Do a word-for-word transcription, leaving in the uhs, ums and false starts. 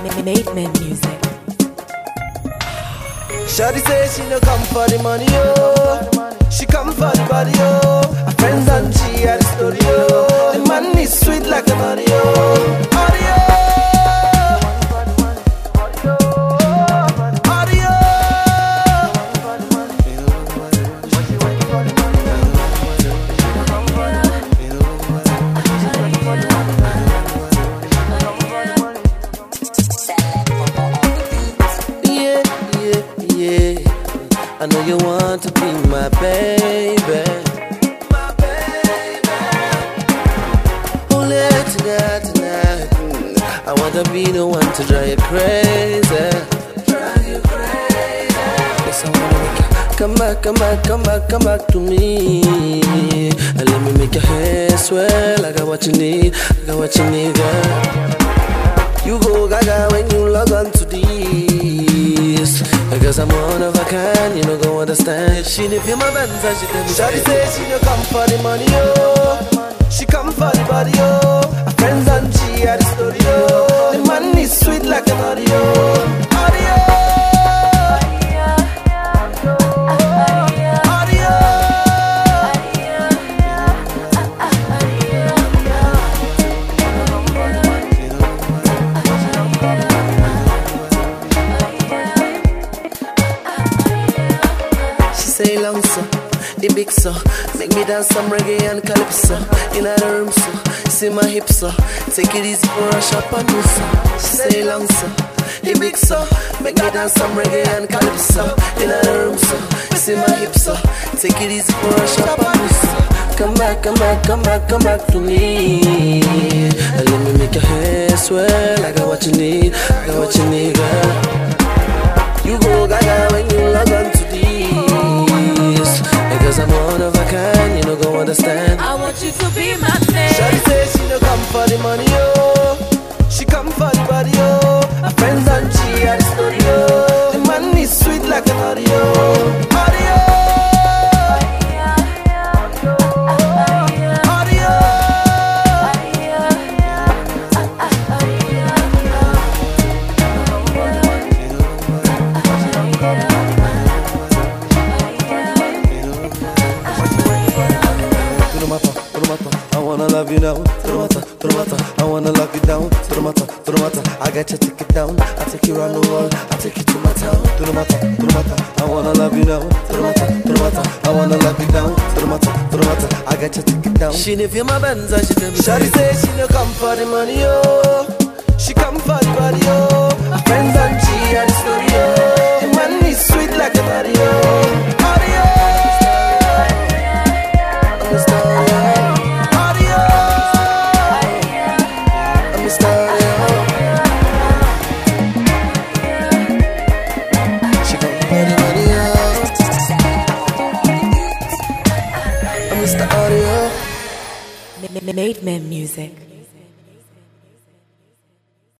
Made men music. Shawty say she no come for the money, oh. She come for the body, oh. Her friends and she had the story, oh. The man is sweet like a Mario, Mario. I know you want to be my baby, my baby. Hold it tonight, tonight. Mm. I want to be the one to drive you crazy, drive you crazy. Yes, I wanna make you come back, come back, come back, come back to me, and let me make your hair swell. I got what you need, I got what you need, girl. You go gaga when you log on to this, because I'm one of a kind, you know go understand. She didn't feel my bands and she tell me Shawty say she no come for the money, oh. She come for the body, oh. Her friends and she had the story, oh. The man is sweet like a Mario, Mario. Say long so, the big so. Make me dance some reggae and calypso. In the room so, see my hips so. Take it easy for a shop and do so. Say long so, the big so. Make me dance some reggae and calypso. In the room so, see my hips so. Take it easy for a shop and do so. Come back, come back, come back, come back to me, and let me make your hair swell. I got what you need, I got what you need, girl. You go gaga when you log on to this, because I'm one of a kind, you know go understand. I want you to be my man. Shawty say she no come for the money, oh. She come for the body, oh. Her friends and she had the story, oh. The man is sweet like a Mario, Mario. I wanna love you now, Turmata, Turmata. I wanna lock you down, Turmata, Turmata. I got you take it down, I take you around the world, I take you to my town, Turmata, Turmata. I wanna love you now, Turmata, Turmata. I wanna lock you down, Turmata, Turmata. I got you take it down. She didn't feel my bands and she tell me Shawty say she no come for the money, oh. She come for the body, oh. Her friends and she had the story, oh. The man is sweet like a Mario, Mario. Made men music.